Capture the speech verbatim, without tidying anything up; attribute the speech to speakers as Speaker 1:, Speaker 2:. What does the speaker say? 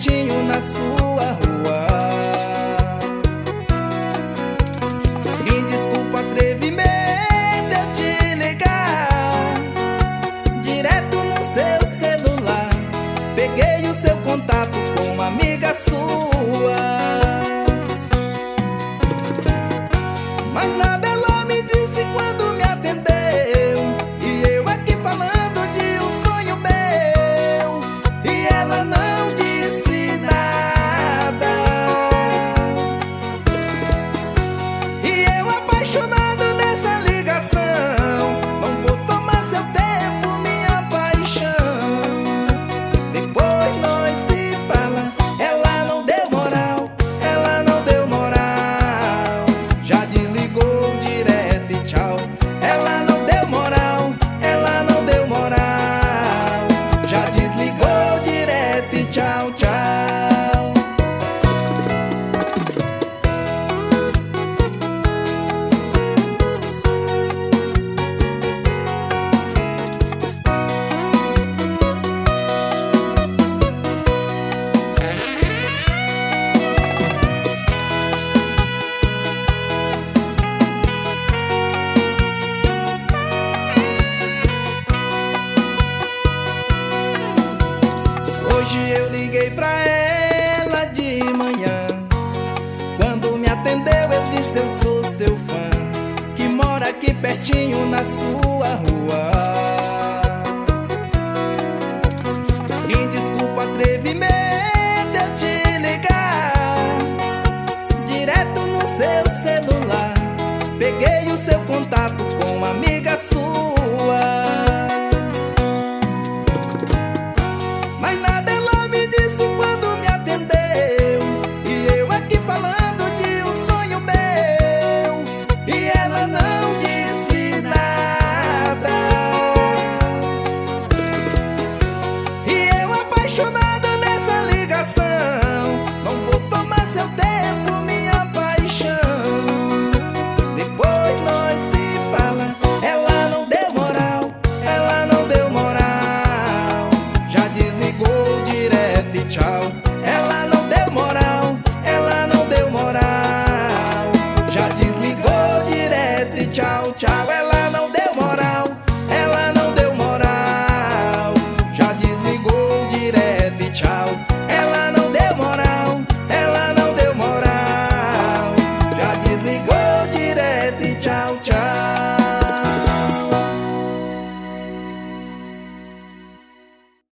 Speaker 1: pertinho na sua rua. Me desculpa o atrevimento eu te ligar direto no seu celular. Peguei o seu contato com uma amiga sua, mas nada ela me disse quando me atendeu. E eu aqui falando de um sonho meu, e ela não disse nada. E eu apaixonado nessa ligação, não vou tomar seu tempo, minha paixão. Depois nós se fala, ela não deu moral, ela não deu moral. Já desligou direto e tchau. Ela não deu moral, ela não deu moral. Já desligou direto e tchau, tchau. Hoje eu liguei pra ela de manhã. Quando me atendeu eu disse eu sou seu fã, que mora aqui pertinho na sua rua. Me desculpa o atrevimento eu te ligar direto no seu celular. Peguei o seu contato com uma amiga sua.